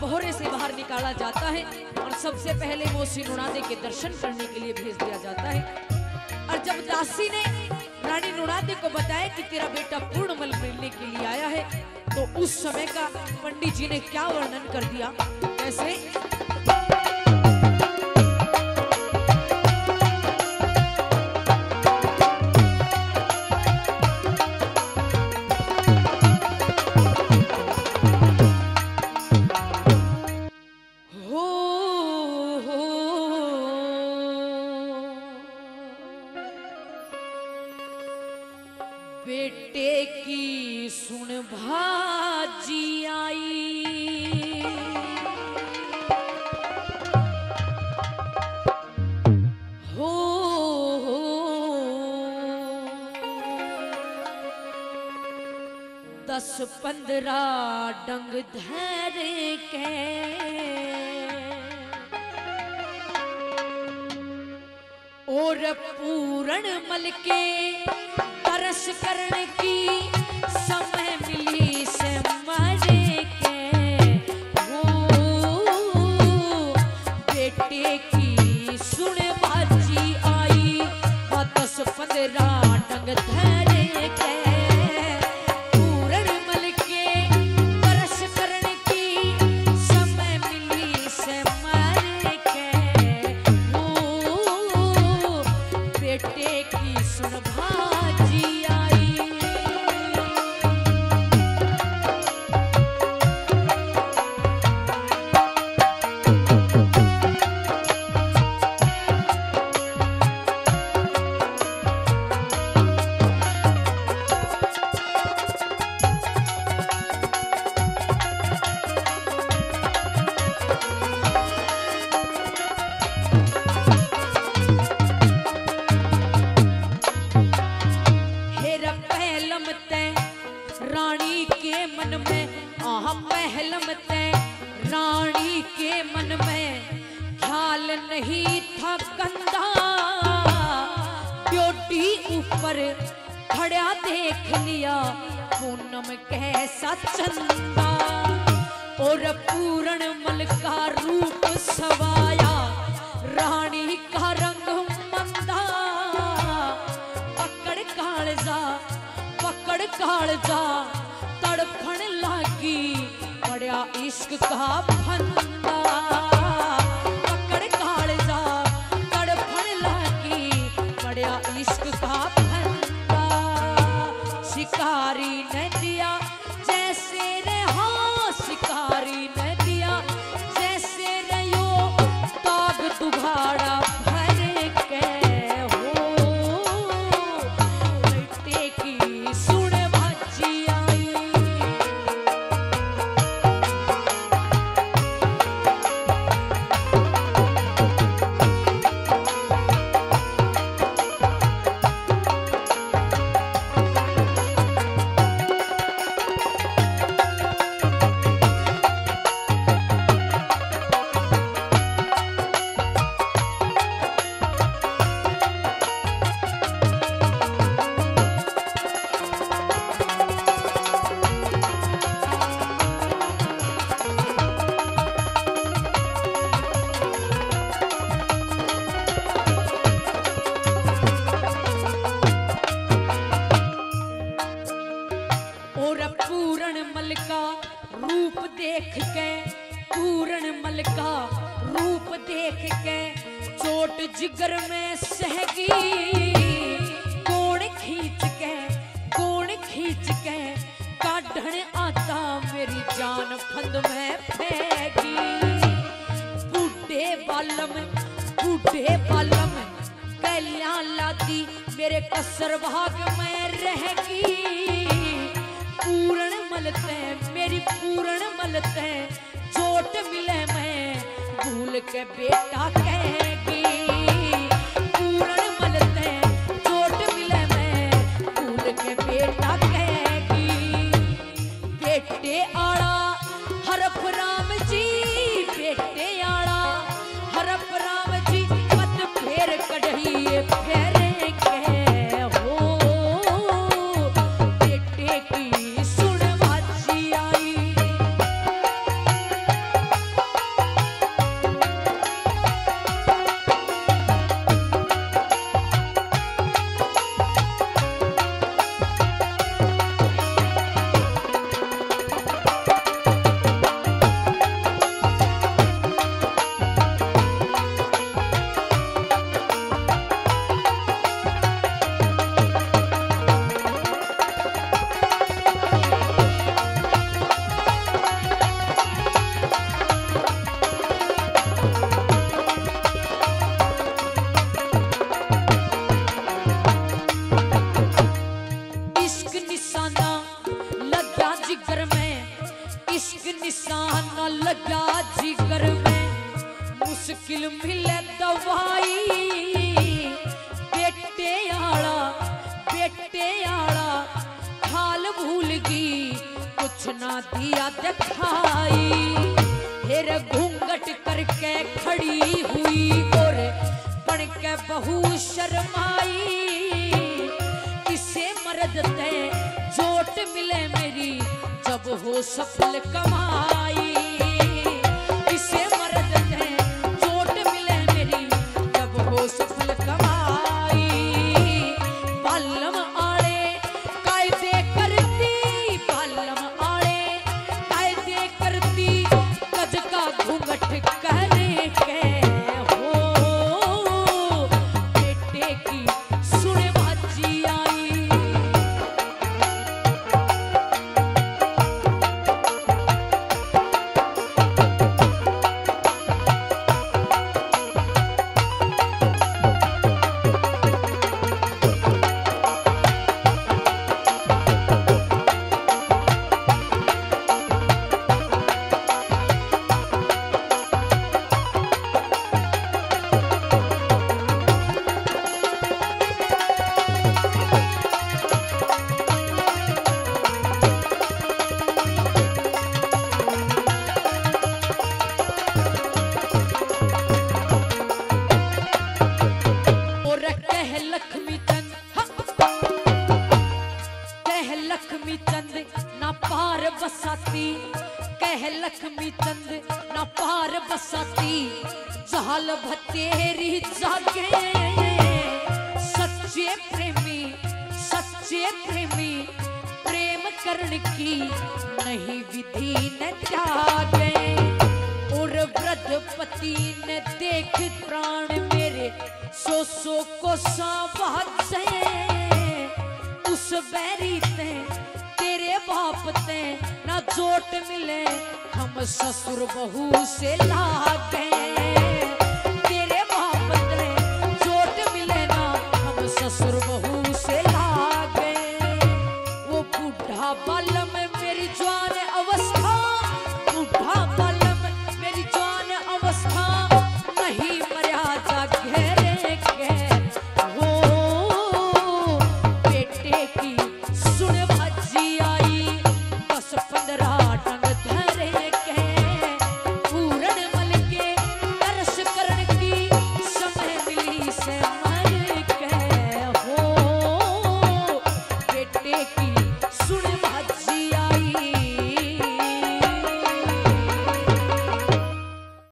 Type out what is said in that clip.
बोहरे से बाहर निकाला जाता है और सबसे पहले वो नुणादे के दर्शन करने के लिए भेज दिया जाता है। और जब दासी ने रानी नुणादे को बताया कि तेरा बेटा पूर्णमल मिलने के लिए आया है, तो उस समय का पंडित जी ने क्या वर्णन कर दिया, कैसे? बेटे की सुन भाजी आई, हो 10-15 डंग धैर्य के और पूर्ण मल के तरस करने की समय मिली से मरे के, वो बेटे की सुन बाजी आई, 10-15 डंग धैर्य के पूर्ण मल के तरस करने की समय मिली से मरे के, वो बेटे की सुन भाजी रानी के मन में, आह महलम तय रानी के मन में ख्याल नहीं था गंदा, ड्योटी ऊपर खड़ा देख लिया पूनम कैसा चंदा, और पूर्ण मल का रूप सवाया रानी का रंग मंदा, पकड़ कालजा तड़फन लागी पड़ा इश्क का फंदा, पकड़ कालजा तड़फन लागी पड़ा इश्क का फंदा, शिकारी ने दिया जैसे रे, हाँ शिकारी ने दिया जैसे रे यो ताग दुघाड़ा भर के, पूरनमल का रूप देख के चोट जिगर में सहगी, कोण खींच के काढ़न आता मेरी जान फंद में फेंकी, बूढ़े बालम कल्याण लाती मेरे कसर भाग में रहेगी, पूर्ण मलते मेरी पूर्ण मलते चोट मिले मैं भूल के बेटा कहेगी, पूर्ण मलते चोट मिले मैं भूल के बेटा कहेगी, बेटे आड़ा हरफ राम जी, बेटे आड़ा हरफ राम जी, मत फेर कढ़िए फेरे के, हो बेटे की सुन बाजी आई। जिगर में मुश्किल मिले दवाई। बेटे आड़ा हाल भूल गई कुछ ना दिया दिखाई। फिर घूंघट करके खड़ी हुई और बन के बहू शर्माई। किसे मर्द ते चोट मिले मेरी जब हो सफल कमाई। किसे मर्द ते चोट मिले मेरी जब हो सफल कमाई। बालम आड़े कायदे करती, बालम आड़े कायदे करती। गज का घूंघट कहने के हो बेटे की सुने बाजी आई। लक्ष्मी चंद ना पार बसाती, कह लक्ष्मी चंद ना पार बसाती। जाल भतेरी जागे सच्चे प्रेमी प्रेम करण की नहीं विधि न त्यागे। और वृद्धपति ने देख प्राण मेरे सो को साबात से। उस बैरी ते तेरे बाप ते ना चोट मिले हम ससुर बहू से लागे।